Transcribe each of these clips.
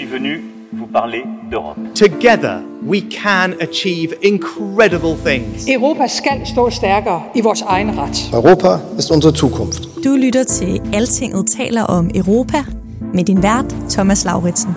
suis venu vous parler d'Europe. Together we can achieve incredible things. Europa skal stå stærkere i vores egen ret. Europa ist unsere Zukunft. Du lytter til Altinget taler om Europa med din vært Thomas Lauritsen.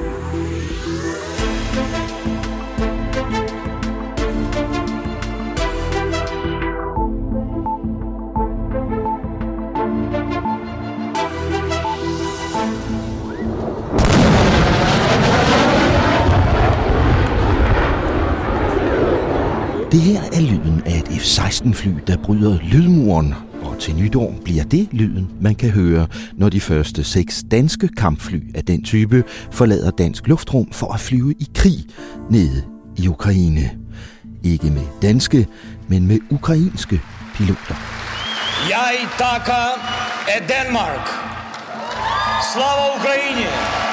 Det her er lyden af et F-16-fly, der bryder lydmuren, og til nytår bliver det lyden, man kan høre, når de første 6 danske kampfly af den type forlader dansk luftrum for at flyve i krig nede i Ukraine. Ikke med danske, men med ukrainske piloter. Jeg takker af Danmark. Slava Ukraine!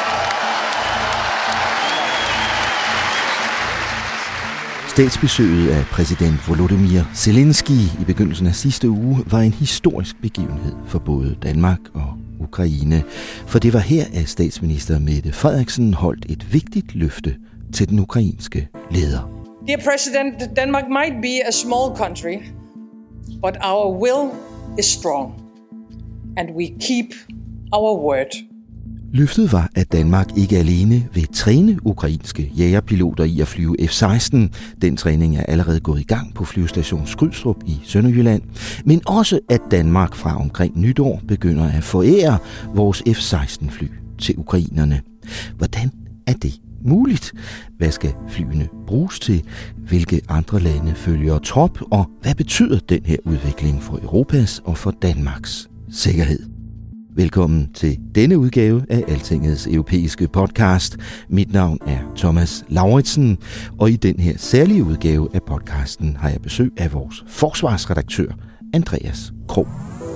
Statsbesøget af præsident Volodymyr Zelensky i begyndelsen af sidste uge var en historisk begivenhed for både Danmark og Ukraine. For det var her, at statsminister Mette Frederiksen holdt et vigtigt løfte til den ukrainske leder. Dear President, Denmark might be a small country, but our will is strong, and we keep our word. Løftet var, at Danmark ikke alene vil træne ukrainske jægerpiloter i at flyve F-16. Den træning er allerede gået i gang på flyvestation Skrydstrup i Sønderjylland. Men også, at Danmark fra omkring nytår begynder at forære vores F-16-fly til ukrainerne. Hvordan er det muligt? Hvad skal flyene bruges til? Hvilke andre lande følger trop? Og hvad betyder den her udvikling for Europas og for Danmarks sikkerhed? Velkommen til denne udgave af Altingets europæiske podcast. Mit navn er Thomas Lauritsen, og i den her særlige udgave af podcasten har jeg besøg af vores forsvarsredaktør, Andreas Krog.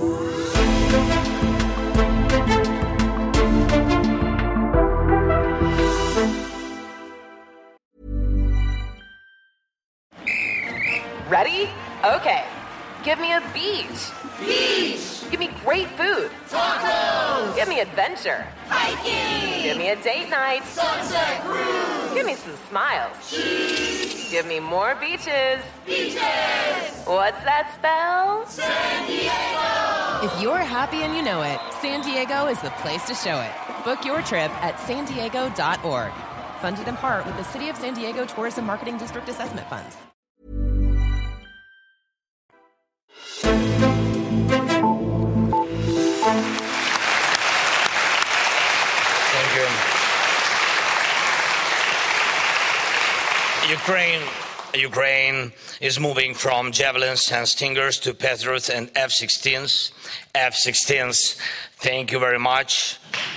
Ready? Okay. Give me a beach. Beach. Give me great food. Tacos. Give me adventure. Hiking. Give me a date night. Sunset cruise. Give me some smiles. Cheese. Give me more beaches. Beaches. What's that spell? San Diego. If you're happy and you know it, San Diego is the place to show it. Book your trip at sandiego.org. Funded in part with the City of San Diego Tourism Marketing District Assessment Funds. Thank you. Ukraine is moving from Javelins and Stingers to Patriots and F-16s. F-16s, thank you very much.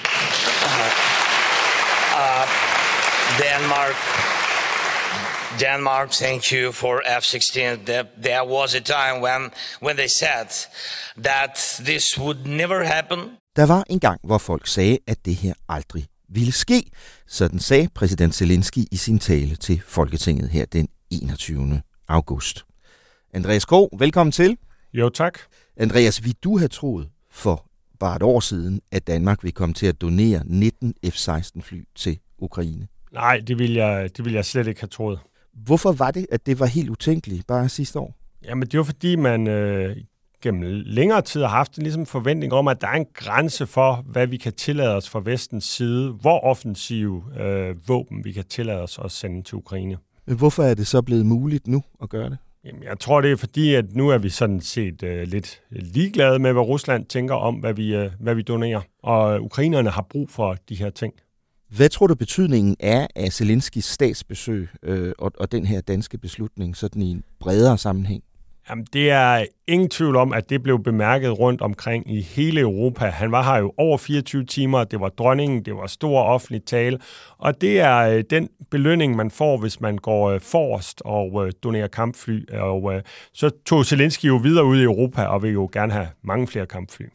Denmark, thank you for F-16. There was a time when they said that this would never happen. Der var en gang, hvor folk sagde, at det her aldrig ville ske. Sådan sagde præsident Zelensky i sin tale til Folketinget her den 21. august. Andreas Krog, velkommen til. Jo, tak. Andreas, ville du have troet for bare et år siden, at Danmark ville komme til at donere 19 F-16-fly til Ukraine? Nej, det vil jeg slet ikke have troet. Hvorfor var det, at det var helt utænkeligt bare sidste år? Jamen, det var fordi, man gennem længere tid har haft en ligesom forventning om, at der er en grænse for, hvad vi kan tillade os fra vestens side, hvor offensive våben vi kan tillade os at sende til Ukraine. Hvorfor er det så blevet muligt nu at gøre det? Jamen, jeg tror, det er fordi, at nu er vi sådan set lidt ligeglade med, hvad Rusland tænker om, hvad vi donerer. Og ukrainerne har brug for de her ting. Hvad tror du betydningen er af Zelenskys statsbesøg og den her danske beslutning sådan i en bredere sammenhæng? Jamen, det er ingen tvivl om, at det blev bemærket rundt omkring i hele Europa. Han var her jo over 24 timer, det var dronningen, det var stor offentlig tale, og det er den belønning, man får, hvis man går forrest og donerer kampfly. Og så tog Zelensky jo videre ud i Europa og vil jo gerne have mange flere kampfly.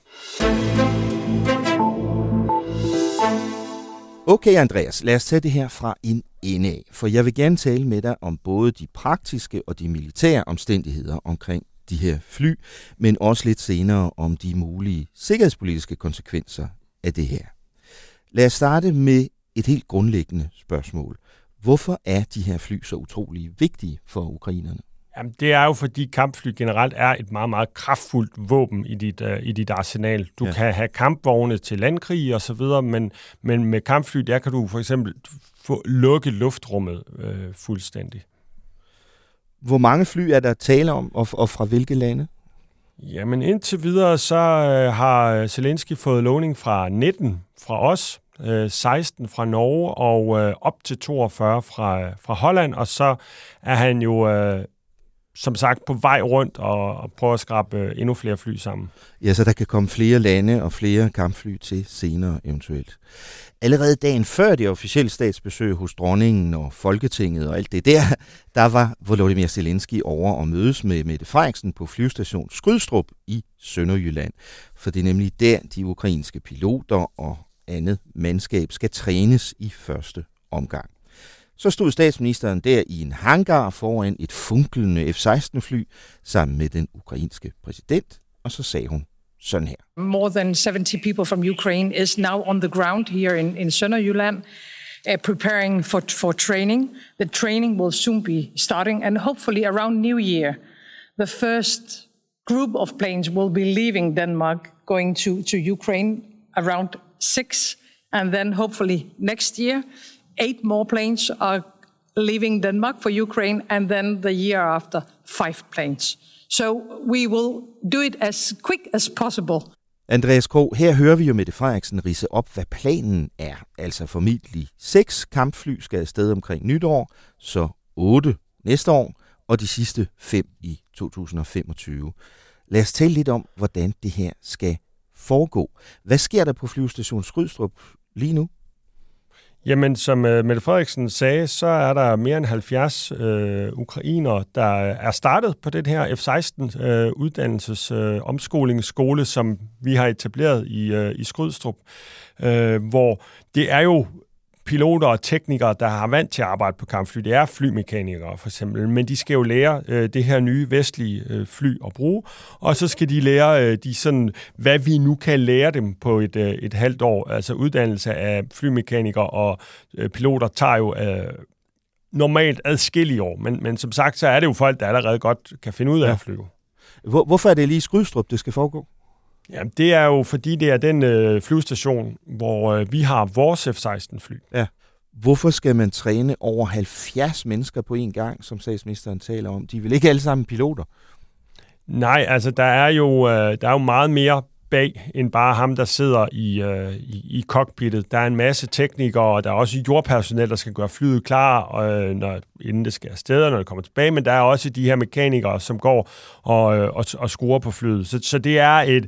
Okay, Andreas, lad os tage det her fra en ende af, for jeg vil gerne tale med dig om både de praktiske og de militære omstændigheder omkring de her fly, men også lidt senere om de mulige sikkerhedspolitiske konsekvenser af det her. Lad os starte med et helt grundlæggende spørgsmål. Hvorfor er de her fly så utrolig vigtige for ukrainerne? Jamen, det er jo, fordi kampfly generelt er et meget, meget kraftfuldt våben i dit arsenal. Du kan have kampvogne til landkrig og så videre, men med kampfly, der kan du for eksempel få lukket luftrummet fuldstændig. Hvor mange fly er der tale om, og fra hvilke lande? Jamen indtil videre, så har Zelensky fået lovning fra 19 fra os, 16 fra Norge og op til 42 fra Holland, og så er han jo som sagt på vej rundt og prøver at skrabe endnu flere fly sammen. Ja, så der kan komme flere lande og flere kampfly til senere eventuelt. Allerede dagen før det officielle statsbesøg hos dronningen og Folketinget og alt det der var Volodymyr Zelensky over og mødes med Mette Frederiksen på flyvestation Skrydstrup i Sønderjylland. For det er nemlig der, de ukrainske piloter og andet mandskab skal trænes i første omgang. Så stod statsministeren der i en hangar foran et funklende F-16-fly sammen med den ukrainske præsident, og så sagde hun sådan her. More than 70 people from Ukraine is now on the ground here in Sønderjylland, preparing for training. The training will soon be starting, and hopefully around New Year, the first group of planes will be leaving Denmark, going to Ukraine around 6, and then hopefully next year, 8 more planes are leaving Denmark for Ukraine, and then the year after, 5 planes. So we will do it as quick as possible. Andreas Krog, her hører vi jo Mette Frederiksen ridse op, hvad planen er. Altså formentlig 6 kampfly skal afsted omkring nytår, så 8 næste år, og de sidste 5 i 2025. Lad os tale lidt om, hvordan det her skal foregå. Hvad sker der på flyvestation Skrydstrup lige nu? Jamen, som Mette Frederiksen sagde, så er der mere end 70 ukrainere, der er startet på den her F-16 omskolingsskole, som vi har etableret i Skrydstrup, hvor det er jo piloter og teknikere, der har vant til at arbejde på kampfly. Det er flymekanikere for eksempel, men de skal jo lære det her nye vestlige fly at bruge, og så skal de lære hvad vi nu kan lære dem på et halvt år. Altså uddannelse af flymekanikere og piloter tager jo normalt adskillige år, men som sagt, så er det jo folk, der allerede godt kan finde ud af at flyve. Hvorfor er det lige i Skrydstrup, det skal foregå? Jamen, det er jo, fordi det er den flyvestation, hvor vi har vores F-16-fly. Ja. Hvorfor skal man træne over 70 mennesker på en gang, som statsministeren taler om? De er vel ikke alle sammen piloter? Nej, altså der er jo meget mere bag end bare ham, der sidder i cockpittet. Der er en masse teknikere, og der er også jordpersonel, der skal gøre flyet klar, inden det skal afsted, når det kommer tilbage. Men der er også de her mekanikere, som går og skruer på flyet. Så det er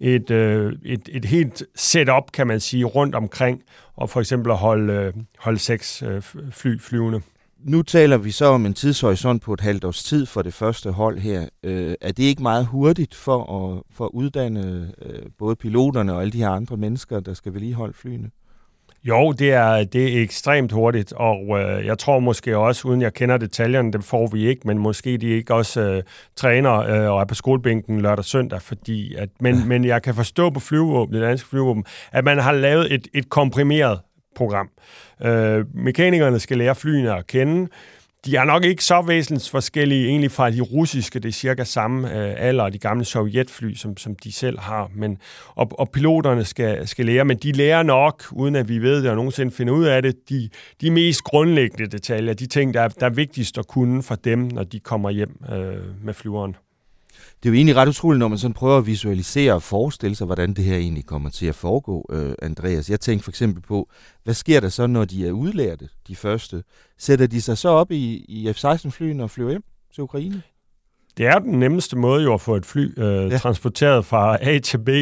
et helt setup, kan man sige, rundt omkring, og for eksempel at holde 6 fly flyvende. Nu taler vi så om en tidshorisont på et halvt års tid for det første hold her. Er det ikke meget hurtigt for at uddanne både piloterne og alle de her andre mennesker, der skal vedligeholde flyene? Jo, det er ekstremt hurtigt, og jeg tror måske også, uden jeg kender detaljerne, dem får vi ikke, men måske de ikke også træner og er på skolebænken lørdag og søndag, fordi men jeg kan forstå på det danske flyvåben, at man har lavet et komprimeret program. Mekanikerne skal lære flyene at kende. De er nok ikke så væsentligt forskellige egentlig fra de russiske. Det er cirka samme alder, de gamle sovjetfly, som de selv har. Og piloterne skal lære, men de lærer nok, uden at vi ved det og nogensinde finder ud af det, de mest grundlæggende detaljer, de ting, der er vigtigst at kunne for dem, når de kommer hjem med flyveren. Det er jo egentlig ret utroligt, når man sådan prøver at visualisere og forestille sig, hvordan det her egentlig kommer til at foregå, Andreas. Jeg tænker for eksempel på, hvad sker der så, når de er udlærte, de første? Sætter de sig så op i F-16-flyene og flyver hjem til Ukraine? Det er den nemmeste måde jo at få et fly transporteret fra A til B,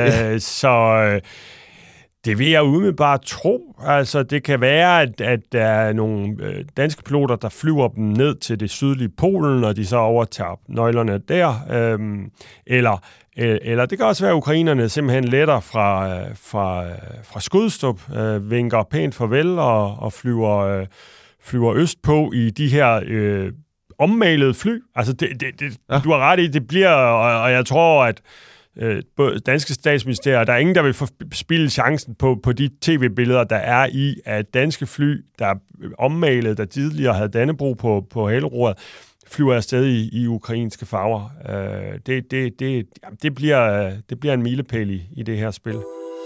så det vil jeg umiddelbart tro. Altså, det kan være, at der er nogle danske piloter, der flyver dem ned til det sydlige Polen, og de så overtager nøglerne der. Eller det kan også være, at ukrainerne simpelthen letter fra Skrydstrup, vinker pænt farvel og flyver østpå i de her ommalede fly. Altså, du har ret i, det bliver, og jeg tror, at danske statsministerier, der er ingen, der vil forspilde chancen på de tv-billeder, der er i, at danske fly, der er ommalet, der tidligere havde Dannebrog på hæleroret, flyver afsted i ukrainske farver. Det bliver en milepæl i det her spil.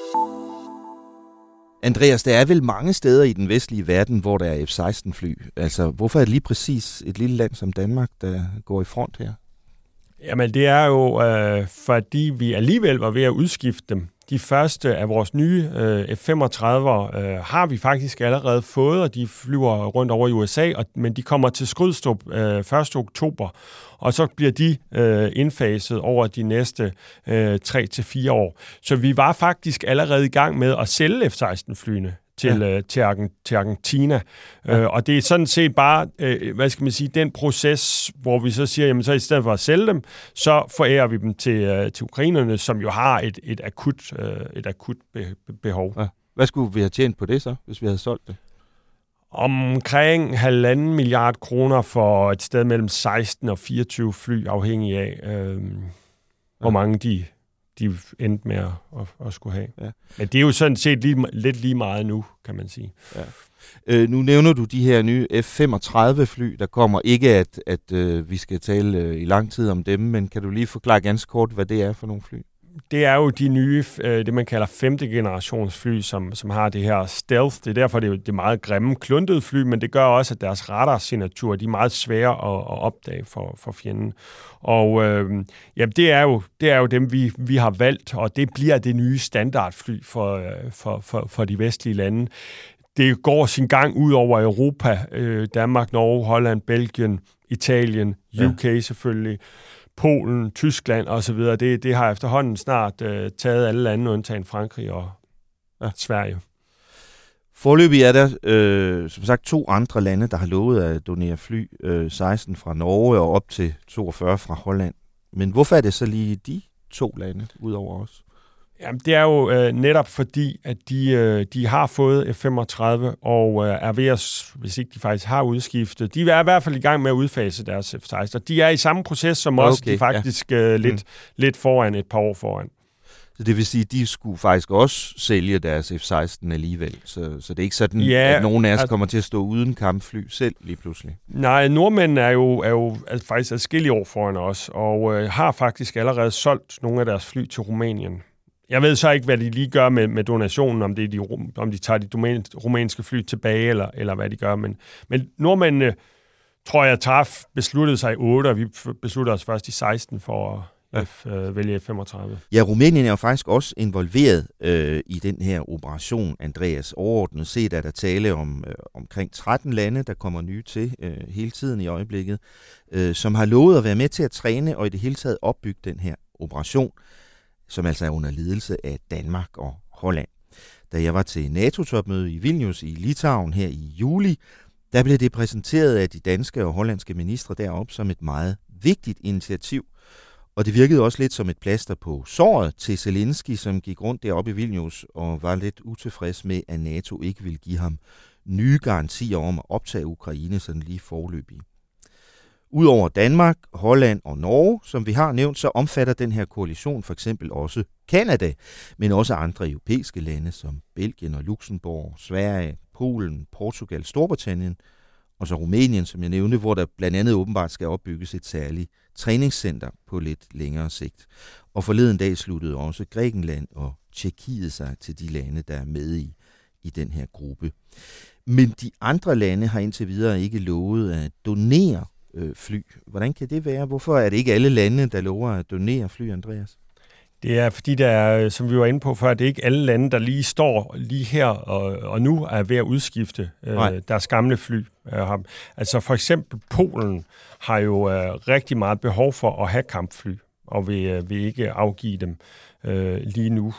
Andreas, der er vel mange steder i den vestlige verden, hvor der er F-16-fly. Altså, hvorfor er det lige præcis et lille land som Danmark, der går i front her? Jamen, det er jo, fordi vi alligevel var ved at udskifte dem. De første af vores nye F-35'ere har vi faktisk allerede fået, og de flyver rundt over i USA, men de kommer til Skrydstrup 1. oktober, og så bliver de indfaset over de næste 3-4 år. Så vi var faktisk allerede i gang med at sælge F-16-flyene til Argentina. Ja. Og det er sådan set bare, den proces, hvor vi så siger, jamen så i stedet for at sælge dem, så forærer vi dem til ukrainerne, som jo har et akut behov. Ja. Hvad skulle vi have tjent på det så, hvis vi havde solgt det? Omkring 1,5 milliard kroner for et sted mellem 16 og 24 fly, afhængig af, hvor mange de endte med at skulle have. Ja. Men det er jo sådan set lidt lige meget nu, kan man sige. Ja. Nu nævner du de her nye F-35-fly, der kommer. Ikke at vi skal tale i lang tid om dem, men kan du lige forklare ganske kort, hvad det er for nogle fly? Det er jo de nye, det man kalder 5. generations fly, som har det her stealth. Det er derfor, det er meget grimme, kluntede fly, men det gør også, at deres radarsignatur, de er meget svære at opdage for fjenden. Og det er jo dem, vi har valgt, og det bliver det nye standardfly for de vestlige lande. Det går sin gang ud over Europa, Danmark, Norge, Holland, Belgien, Italien, UK selvfølgelig, Polen, Tyskland osv. Det har efterhånden snart taget alle lande, undtagen Frankrig og Sverige. Foreløbig er der som sagt 2 andre lande, der har lovet at donere fly, 16 fra Norge og op til 42 fra Holland. Men hvorfor er det så lige de 2 lande ud over os? Jamen, det er jo netop fordi, at de har fået F-35 og er ved at, hvis ikke de faktisk har udskiftet, de er i hvert fald i gang med at udfase deres F-16. De er i samme proces som os, de er faktisk lidt foran, et par år foran. Så det vil sige, at de skulle faktisk også sælge deres F-16 alligevel. Så det er ikke sådan, at nogen af os kommer til at stå uden kampfly selv lige pludselig. Nej, nordmændene er jo faktisk adskillige år foran os, og har faktisk allerede solgt nogle af deres fly til Rumænien. Jeg ved så ikke, hvad de lige gør med donationen, om de tager de rumænske fly tilbage, eller hvad de gør. Men nordmændene, tror jeg, besluttede sig i 8, og vi besluttede os først i 16 for at vælge F-35. Ja, Rumænien er jo faktisk også involveret i den her operation, Andreas. Overordnet set er der tale om omkring 13 lande, der kommer nye til hele tiden i øjeblikket, som har lovet at være med til at træne og i det hele taget opbygge den her operation, som altså er under ledelse af Danmark og Holland. Da jeg var til NATO-topmøde i Vilnius i Litauen her i juli, der blev det præsenteret af de danske og hollandske ministre deroppe som et meget vigtigt initiativ. Og det virkede også lidt som et plaster på såret til Zelensky, som gik rundt deroppe i Vilnius og var lidt utilfreds med, at NATO ikke ville give ham nye garantier om at optage Ukraine sådan lige foreløbig. Udover Danmark, Holland og Norge, som vi har nævnt, så omfatter den her koalition for eksempel også Canada, men også andre europæiske lande som Belgien og Luxembourg, Sverige, Polen, Portugal, Storbritannien og så Rumænien, som jeg nævnte, hvor der blandt andet åbenbart skal opbygges et særligt træningscenter på lidt længere sigt. Og forleden dag sluttede også Grækenland og Tjekkiet sig til de lande, der er med i den her gruppe. Men de andre lande har indtil videre ikke lovet at donere fly. Hvordan kan det være? Hvorfor er det ikke alle lande, der lover at donere fly, Andreas? Det er fordi, der er, som vi var inde på før, det er ikke alle lande, der lige står lige her og nu er ved at udskifte deres gamle fly. Altså for eksempel Polen har jo rigtig meget behov for at have kampfly, og vil ikke afgive dem lige nu.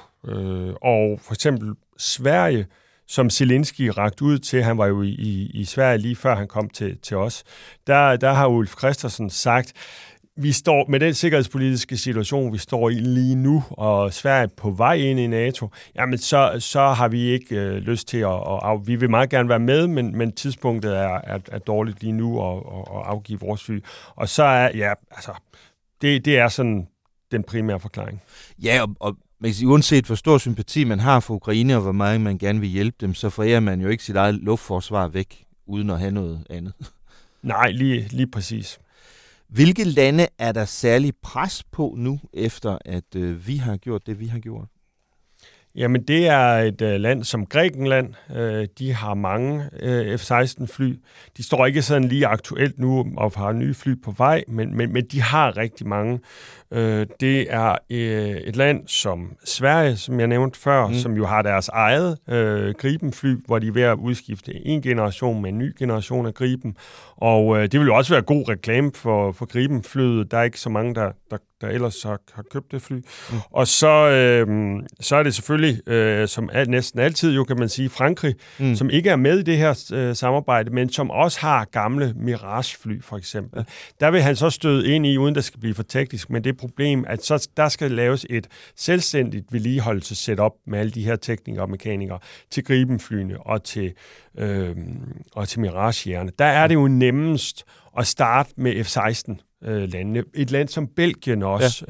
Og for eksempel Sverige, som Zelensky rakte ud til, han var jo i Sverige lige før han kom til os, der har Ulf Kristersson sagt, vi står med den sikkerhedspolitiske situation, vi står i lige nu, og Sverige på vej ind i NATO, jamen så har vi ikke lyst til at vi vil meget gerne være med, men tidspunktet er dårligt lige nu at afgive vores fly. Og så er, det er sådan den primære forklaring. Ja, og uanset hvor stor sympati man har for Ukraine, og hvor meget man gerne vil hjælpe dem, så forærer man jo ikke sit eget luftforsvar væk, uden at have noget andet. Nej, lige præcis. Hvilke lande er der særlig pres på nu, efter at vi har gjort det, vi har gjort? Jamen, det er et land som Grækenland. De har mange F-16-fly. De står ikke sådan lige aktuelt nu og har nye fly på vej, men de har rigtig mange. Det er et land som Sverige, som jeg nævnte før, som jo har deres eget Gripen-fly, hvor de er ved at udskifte en generation med en ny generation af Gripen. Og det vil jo også være god reklame for Gripen-flyet. Der er ikke så mange, der ellers har købt det fly. Og så er det selvfølgelig, som næsten altid jo kan man sige, Frankrig, som ikke er med i det her samarbejde, men som også har gamle Mirage-fly for eksempel. Der vil han så støde ind i, uden der skal blive for teknisk, men det problem, at så der skal laves et selvstændigt vedligeholdelse-setup med alle de her teknikere og mekanikere til Gripen-flyene og til Mirage-jægerne. Der er det jo nemmest at starte med F-16 landene. Et land som Belgien også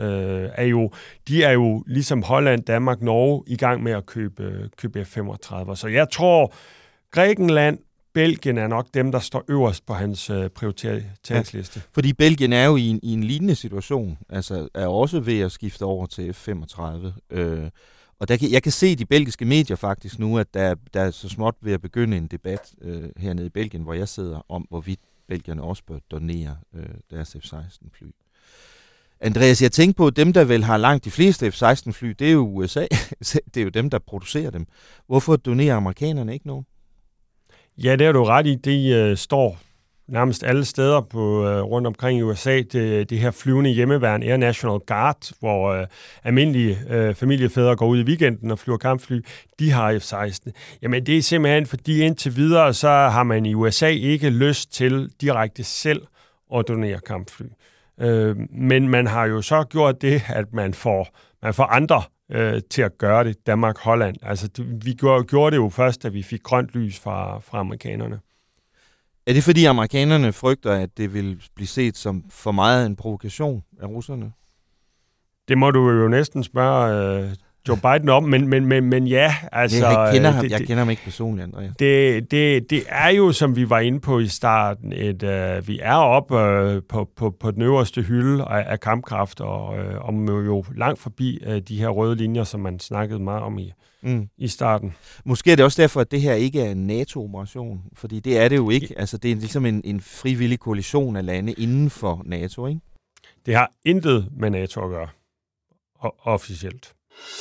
de er jo ligesom Holland, Danmark, Norge i gang med at købe F-35. Så jeg tror, Grækenland, Belgien er nok dem, der står øverst på hans prioriteringsliste. Ja, fordi Belgien er jo i en lignende situation, altså er også ved at skifte over til F-35. Og jeg kan se i de belgiske medier faktisk nu, at der er så småt ved at begynde en debat hernede i Belgien, hvor jeg sidder, om hvorvidt belgierne også bør donere deres F-16-fly. Andreas, jeg tænker på, at dem, der vel har langt de fleste F-16-fly, det er jo USA. Det er jo dem, der producerer dem. Hvorfor donerer amerikanerne ikke nogen? Ja, det er du ret i. De står nærmest alle steder rundt omkring i USA. Det her flyvende hjemmeværn, Air National Guard, hvor almindelige familiefædre går ud i weekenden og flyver kampfly, de har F-16. Jamen det er simpelthen, fordi indtil videre, så har man i USA ikke lyst til direkte selv at donere kampfly. Men man har jo så gjort det, at man får andre til at gøre det. Danmark, Holland. Altså vi gjorde det jo først, da vi fik grønt lys fra amerikanerne. Er det fordi amerikanerne frygter, at det vil blive set som for meget en provokation af russerne? Det må du jo næsten spørge Joe Biden om, men ja. Altså, jeg kender ham ikke personligt, Andreas. Det er jo, som vi var inde på i starten, vi er oppe på den øverste hylde af kampkraft, og jo langt forbi de her røde linjer, som man snakkede meget om i starten. Måske er det også derfor, at det her ikke er en NATO-operation, fordi det er det jo ikke. Altså, det er ligesom en frivillig koalition af lande inden for NATO, ikke? Det har intet med NATO at gøre, officielt.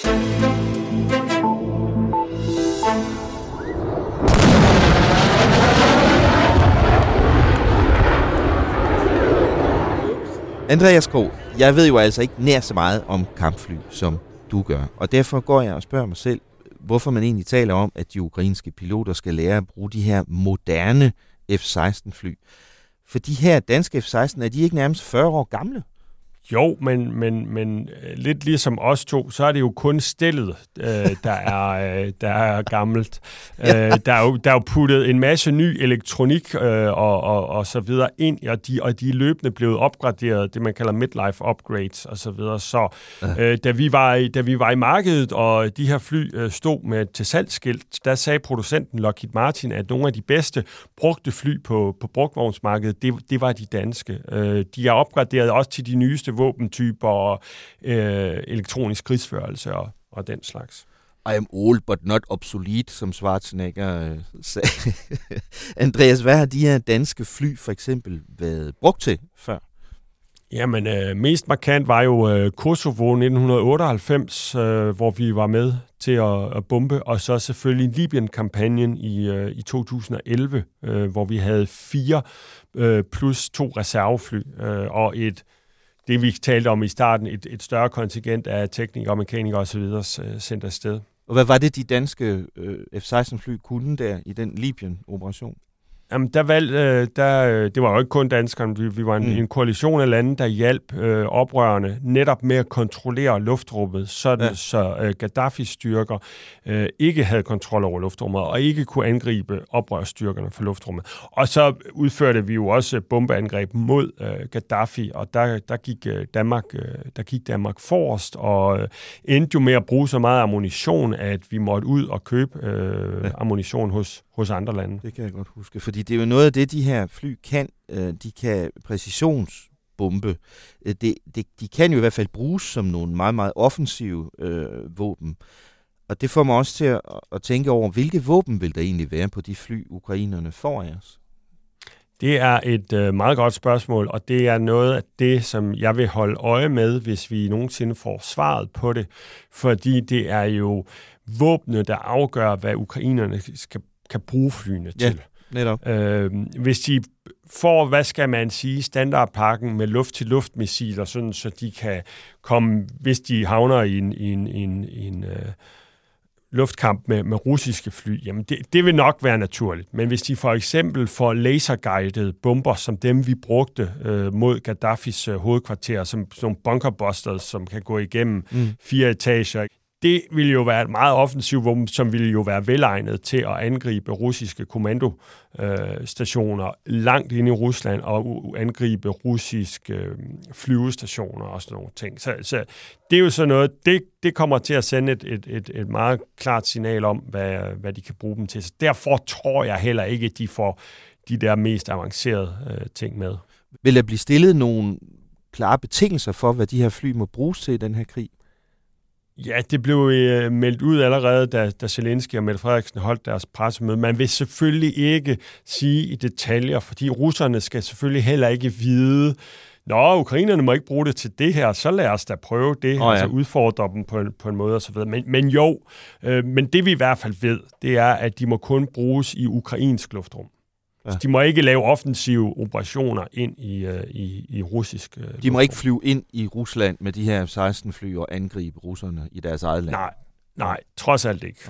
Andreas Krog, jeg ved jo altså ikke nær så meget om kampfly, som du gør, og derfor går jeg og spørger mig selv, hvorfor man egentlig taler om, at de ukrainske piloter skal lære at bruge de her moderne F-16-fly. For de her danske F-16, er de ikke nærmest 40 år gamle? Jo, men lidt ligesom os to, så er det jo kun stellet, der er gammelt. Der er jo puttet en masse ny elektronik og så videre ind, og de er løbende blevet opgraderet, det man kalder midlife upgrades og så videre. Så da vi var i markedet, og de her fly stod med til salgsskilt, der sagde producenten Lockheed Martin, at nogle af de bedste brugte fly på brugtvognsmarkedet, det var de danske. De er opgraderet også til de nyeste våbentyper og elektronisk krigsførelse og den slags. I am old but not obsolete, som Schwarzenegger sagde. Andreas, hvad har de her danske fly for eksempel været brugt til før? Jamen, mest markant var jo Kosovo 1998, hvor vi var med til at bombe, og så selvfølgelig Libyen-kampagnen i 2011, hvor vi havde 4 plus 2 reservefly og det vi talte om i starten, et større kontingent af teknikere, mekanikere osv. sendt afsted. Og hvad var det, de danske F-16-fly kunne der i den Libyen-operation? Jamen, det var jo ikke kun danskerne. Vi var en koalition af lande, der hjalp oprørerne netop med at kontrollere luftrummet, så Gaddafis styrker ikke havde kontrol over luftrummet og ikke kunne angribe oprørsstyrkerne for luftrummet. Og så udførte vi jo også bombeangreb mod Gaddafi, og der gik Danmark forrest og endte jo med at bruge så meget ammunition, at vi måtte ud og købe ammunition hos andre lande. Det kan jeg godt huske, fordi det er jo noget af det, de her fly kan. De kan præcisionsbombe. De kan jo i hvert fald bruges som nogle meget, meget offensive våben. Og det får mig også til at tænke over, hvilke våben vil der egentlig være på de fly, ukrainerne får af os? Det er et meget godt spørgsmål, og det er noget af det, som jeg vil holde øje med, hvis vi nogensinde får svaret på det. Fordi det er jo våbne, der afgør, hvad ukrainerne kan bruge flyene til. Netop. Hvis de får, hvad skal man sige, standardpakken med luft-til-luft-missiler, sådan så de kan komme, hvis de havner i en luftkamp med russiske fly, jamen det vil nok være naturligt. Men hvis de for eksempel får laserguidede bomber, som dem vi brugte mod Gaddafis hovedkvarter, som nogle bunkerbusters, som kan gå igennem 4 etager, det ville jo være et meget offensivt våben, som ville jo være velegnet til at angribe russiske kommandostationer langt inde i Rusland og angribe russiske flyvestationer og sådan nogle ting. Så det er jo sådan noget, det kommer til at sende et meget klart signal om, hvad de kan bruge dem til. Så derfor tror jeg heller ikke, at de får de der mest avancerede ting med. Vil der blive stillet nogle klare betingelser for, hvad de her fly må bruges til i den her krig? Ja, det blev meldt ud allerede, da Zelensky og Mette Frederiksen holdt deres pressemøde. Man vil selvfølgelig ikke sige i detaljer, fordi russerne skal selvfølgelig heller ikke vide, ukrainerne må ikke bruge det til det her, så lad os da prøve det, altså udfordre dem på en måde osv. Men det vi i hvert fald ved, det er, at de må kun bruges i ukrainsk luftrum. Ja. De må ikke lave offensive operationer ind i russisk luftrum. De må ikke flyve ind i Rusland med de her 16 fly og angribe russerne i deres eget land. Nej, trods alt ikke.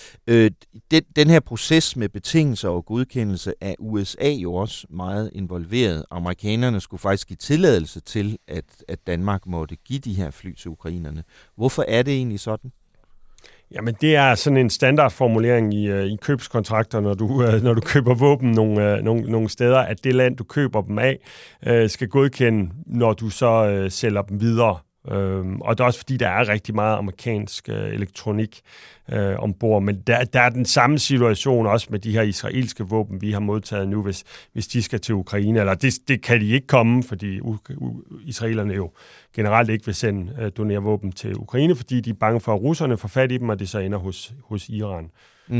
Den her proces med betingelser og godkendelse af USA jo også meget involveret. Amerikanerne skulle faktisk give tilladelse til, at Danmark måtte give de her fly til ukrainerne. Hvorfor er det egentlig sådan? Jamen, det er sådan en standardformulering i købskontrakter, når du køber våben nogle steder, at det land, du køber dem af, skal godkende, når du så sælger dem videre. Og det er også fordi, der er rigtig meget amerikansk elektronik ombord, men der er den samme situation også med de her israelske våben, vi har modtaget nu, hvis de skal til Ukraine. Eller det kan de ikke komme, fordi israelerne jo generelt ikke vil donere våben til Ukraine, fordi de er bange for, at russerne får fat i dem, og det så ender hos Iran.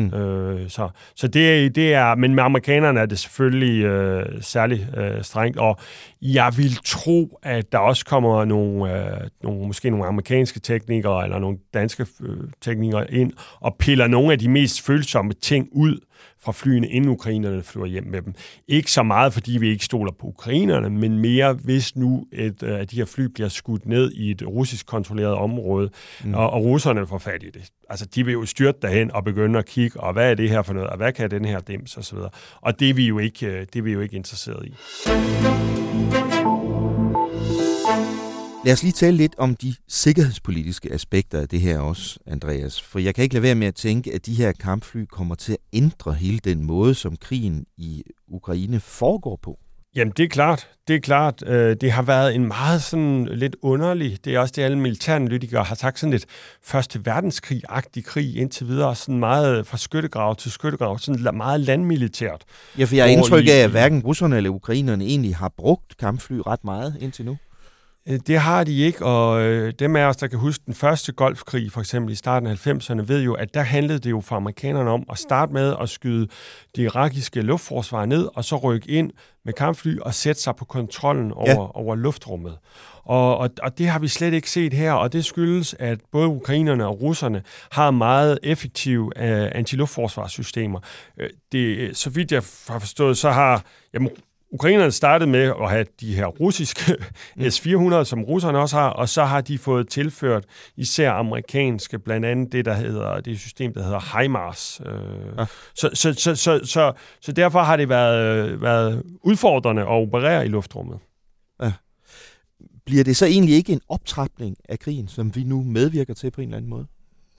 Så det er, men med amerikanerne er det selvfølgelig særlig strengt, og jeg vil tro, at der også kommer måske nogle amerikanske teknikere eller nogle danske teknikere ind og piller nogle af de mest følsomme ting ud fra flyene, inden ukrainerne flyver hjem med dem. Ikke så meget, fordi vi ikke stoler på ukrainerne, men mere, hvis nu at de her fly bliver skudt ned i et russisk kontrolleret område, og russerne får fat i det. Altså, de vil jo styrte derhen og begynde at kigge, og hvad er det her for noget, og hvad kan den her dims, og så videre. Og det er vi jo ikke interesseret i. Lad os lige tale lidt om de sikkerhedspolitiske aspekter af det her også, Andreas. For jeg kan ikke lade være med at tænke, at de her kampfly kommer til at ændre hele den måde, som krigen i Ukraine foregår på. Jamen, det er klart. Det har været en meget sådan lidt underlig, det er også det, alle militæranalytikere har sagt, sådan lidt første verdenskrig-agtig krig indtil videre, sådan meget fra skyttegrav til skyttegrav, sådan meget landmilitært. Ja, for jeg har indtryk af, at hverken russerne eller ukrainerne egentlig har brugt kampfly ret meget indtil nu. Det har de ikke, og dem af os, der kan huske den første golfkrig, for eksempel i starten af 90'erne, ved jo, at der handlede det jo for amerikanerne om at starte med at skyde det irakiske luftforsvar ned, og så rykke ind med kampfly og sætte sig på kontrollen over luftrummet. Og det har vi slet ikke set her, og det skyldes, at både ukrainerne og russerne har meget effektive antiluftforsvarssystemer. Så vidt jeg har forstået, så har Ukrainerne startede med at have de her russiske S-400, som russerne også har, og så har de fået tilført især amerikanske, blandt andet det system, der hedder HIMARS. Så derfor har det været udfordrende at operere i luftrummet. Ja. Bliver det så egentlig ikke en optrapning af krigen, som vi nu medvirker til på en eller anden måde?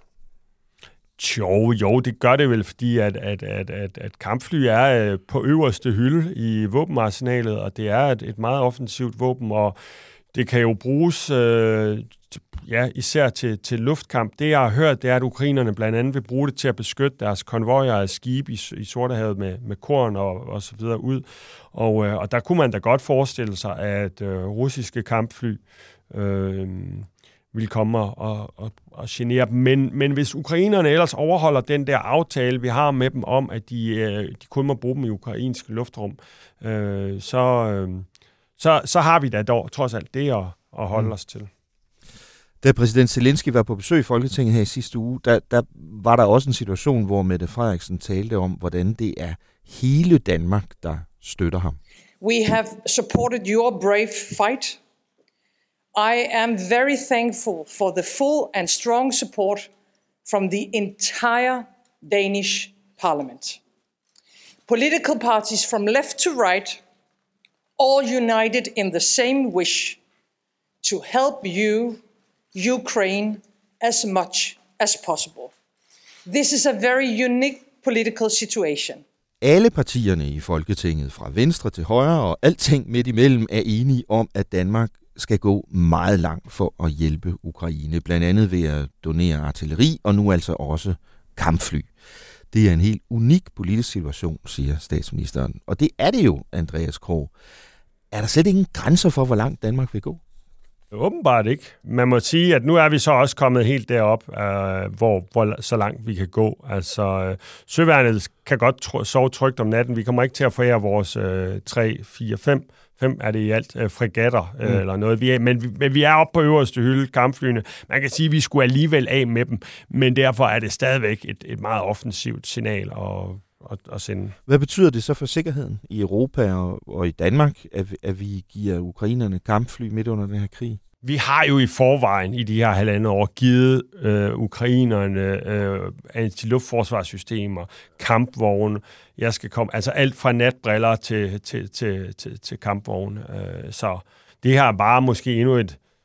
Jo, det gør det vel, fordi at kampfly er på øverste hylde i våbenarsenalet, og det er et meget offensivt våben, og det kan jo bruges især til luftkamp. Det, jeg har hørt, det er, at ukrainerne blandt andet vil bruge det til at beskytte deres konvojer af skibe i Sortehavet med korn og så videre ud. Og der kunne man da godt forestille sig, at russiske kampfly vil komme og genere dem. Men hvis ukrainerne ellers overholder den der aftale, vi har med dem om, at de kun må bruge dem i ukrainske luftrum, så har vi da dog trods alt det at holde os til. Da præsident Zelensky var på besøg i Folketinget her i sidste uge, der var der også en situation, hvor Mette Frederiksen talte om, hvordan det er hele Danmark, der støtter ham. We have supported your brave fight. I am very thankful for the full and strong support from the entire Danish parliament. Political parties from left to right, all united in the same wish to help you, Ukraine, as much as possible. This is a very unique political situation. Alle partierne i Folketinget, fra venstre til højre og alting midt imellem, er enige om, at Danmark skal gå meget langt for at hjælpe Ukraine, blandt andet ved at donere artilleri og nu altså også kampfly. Det er en helt unik politisk situation, siger statsministeren. Og det er det jo, Andreas Krog. Er der slet ingen grænser for, hvor langt Danmark vil gå? Åbenbart ikke. Man må sige, at nu er vi så også kommet helt derop, hvor så langt vi kan gå. Altså, søværnet kan godt sove trygt om natten. Vi kommer ikke til at forære vores 3, 4, 5 er det i alt fregatter eller noget. Men vi er oppe på øverste hylde, kampflyene. Man kan sige, at vi skulle alligevel af med dem, men derfor er det stadigvæk et meget offensivt signal at sende. Hvad betyder det så for sikkerheden i Europa og i Danmark, at vi giver ukrainerne kampfly midt under den her krig? Vi har jo i forvejen i de her 1,5 år givet ukrainerne antiluftforsvarssystemer, kampvogne. Jeg skal komme, altså alt fra natbriller til kampvogne. Så det her er bare måske endnu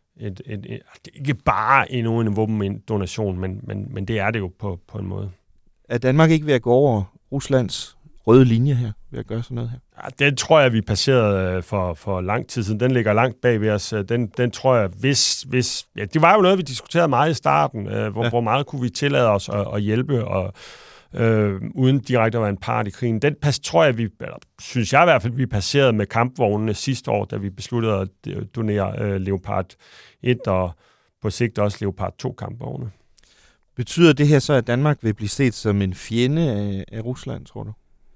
ikke bare endnu en våbendonation, men det er det jo på en måde. Er Danmark ikke ved at gå over Ruslands røde linje her, ved at gøre sådan noget her? Ja, den tror jeg, vi passerede for lang tid siden. Den ligger langt bag ved os. Den tror jeg, hvis det var jo noget, vi diskuterede meget i starten. Hvor meget kunne vi tillade os at hjælpe, og uden direkte at være en part i krigen. Den tror jeg, synes jeg i hvert fald, vi passerede med kampvognene sidste år, da vi besluttede at donere Leopard 1 og på sigt også Leopard 2 kampvogne. Betyder det her så, at Danmark vil blive set som en fjende af Rusland, tror du?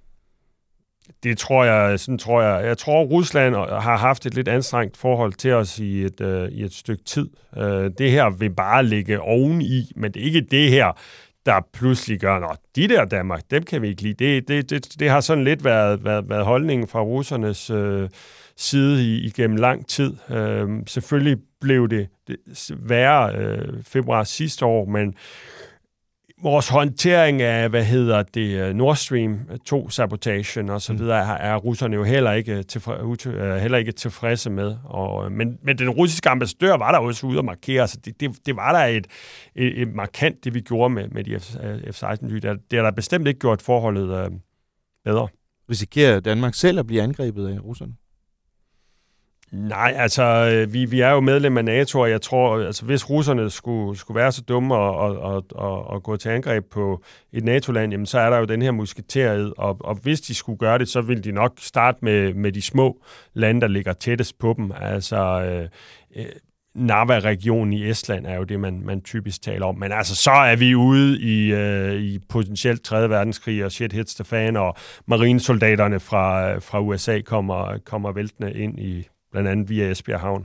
Det tror jeg, sådan tror jeg. Jeg tror, Rusland har haft et lidt anstrengt forhold til os i et stykke tid. Det her vil bare ligge oveni, men det er ikke det her, der pludselig gør, de der Danmark, dem kan vi ikke lide. Det har sådan lidt været holdningen fra russernes side igennem lang tid. Selvfølgelig blev det værre februar sidste år, men vores håndtering af, Nord Stream 2-sabotagen og så videre, er russerne jo heller ikke tilfredse med. Men den russiske ambassadør var der også ude at markere, så det var der et markant, det vi gjorde med de F-16-fly. Det har der bestemt ikke gjort forholdet bedre. Risikerer Danmark selv at blive angrebet af russerne? Nej, altså, vi er jo medlem af NATO, og jeg tror, altså, hvis russerne skulle være så dumme og gå til angreb på et NATO-land, jamen, så er der jo den her musketeriet, og hvis de skulle gøre det, så vil de nok starte med de små lande, der ligger tættest på dem. Altså, Narva-regionen i Estland er jo det, man typisk taler om. Men altså, så er vi ude i potentielt 3. verdenskrig, og shit hits the fan, og marinesoldaterne fra USA kommer væltende ind i blandt andet via Esbjerg Havn.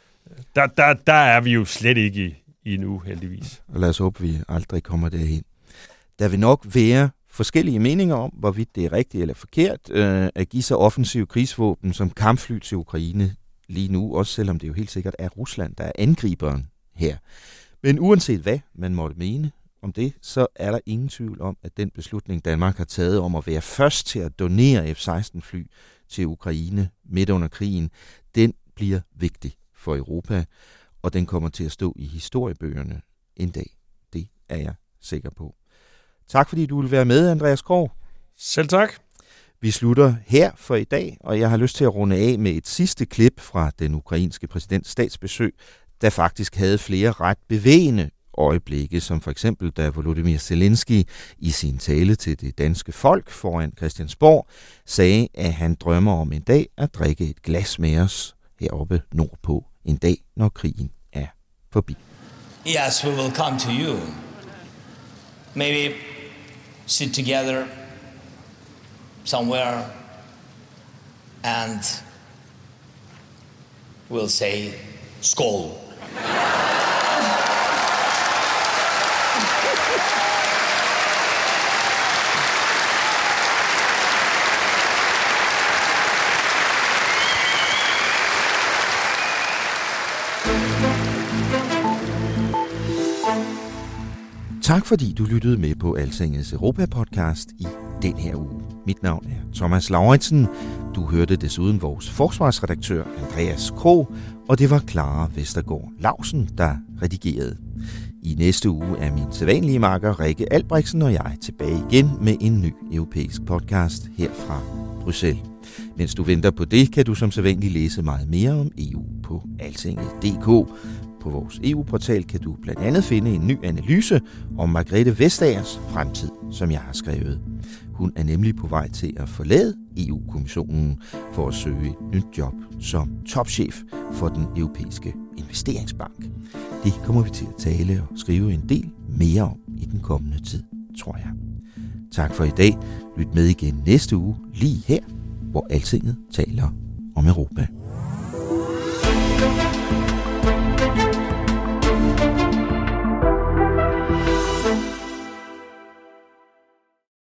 Der er vi jo slet ikke i nu, heldigvis. Og lad os håbe, vi aldrig kommer derhen. Der vil nok være forskellige meninger om, hvorvidt det er rigtigt eller forkert at give så offensiv krigsvåben som kampfly til Ukraine lige nu, også selvom det jo helt sikkert er Rusland, der er angriberen her. Men uanset hvad man måtte mene om det, så er der ingen tvivl om, at den beslutning, Danmark har taget om at være først til at donere F-16-fly til Ukraine midt under krigen, den bliver vigtig for Europa, og den kommer til at stå i historiebøgerne en dag. Det er jeg sikker på. Tak fordi du vil være med, Andreas Krog. Selv tak. Vi slutter her for i dag, og jeg har lyst til at runde af med et sidste klip fra den ukrainske præsidents statsbesøg, der faktisk havde flere ret bevægende øjeblikke, som for eksempel da Volodymyr Zelensky i sin tale til det danske folk foran Christiansborg sagde, at han drømmer om en dag at drikke et glas med os heroppe nordpå, en dag, når krigen er forbi. Yes, we will come to you. Maybe sit together somewhere and we'll say skål. Tak fordi du lyttede med på Altingets Europa-podcast i den her uge. Mit navn er Thomas Lauritsen. Du hørte desuden vores forsvarsredaktør Andreas Krog, og det var Clara Vestergaard Lausen, der redigerede. I næste uge er min sædvanlige makker Rikke Albrechtsen og jeg tilbage igen med en ny europæisk podcast her fra Bruxelles. Mens du venter på det, kan du som sædvanligt læse meget mere om EU på altinget.dk. På vores EU-portal kan du blandt andet finde en ny analyse om Margrethe Vestagers fremtid, som jeg har skrevet. Hun er nemlig på vej til at forlade EU-kommissionen for at søge et nyt job som topchef for den europæiske investeringsbank. Det kommer vi til at tale og skrive en del mere om i den kommende tid, tror jeg. Tak for i dag. Lyt med igen næste uge, lige her, hvor Altinget taler om Europa.